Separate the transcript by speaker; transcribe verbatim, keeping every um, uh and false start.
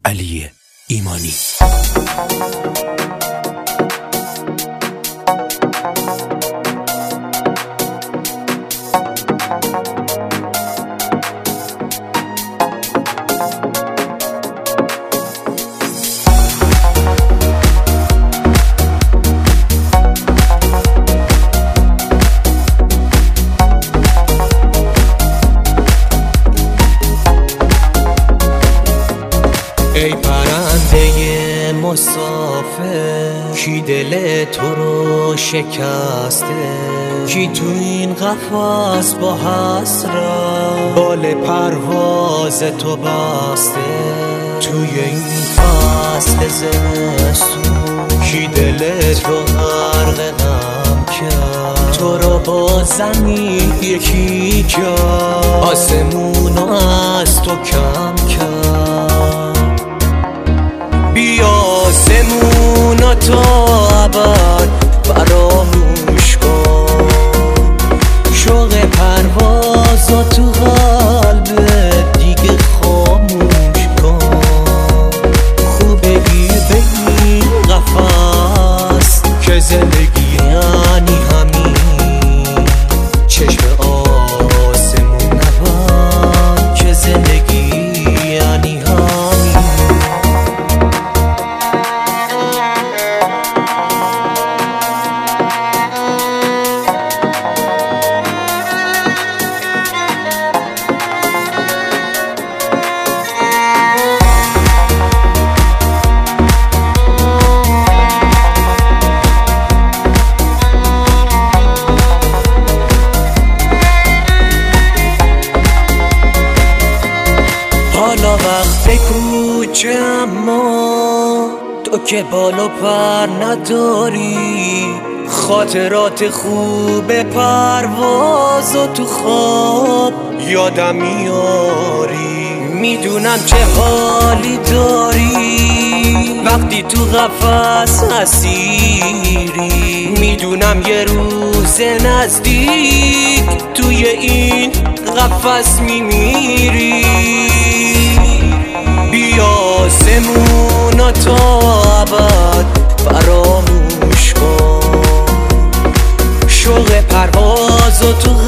Speaker 1: علی ایمانی.
Speaker 2: ای پرنده مسافر، کی دل تو رو شکسته؟ کی تو این قفس با حسرت بال پرواز تو بسته؟ توی این فصل زمستون کی دلت رو غرق غم کرد؟ تو رو با زمین یکی کرد، آسمون رو از تو کم کرد. بیا آسمونا تا ابد فراموش کن، شوق پروازا تو قلبت دیگه خاموش کن. خوبه گیر به این قفس که زندگی یعنی همین، چشم آسمون نبند که زندگی یعنی همین. حالا وقت کوچه اما تو که بال و پر نداری، خاطرات خوب پرواز و تو خواب یادم میاری. میدونم چه حالی داری وقتی تو قفس اسیری، میدونم یه روز نزدیک توی این قفس میمیری. بیا آسمونا تا ابد فراموش کن، شوق پرواز و تو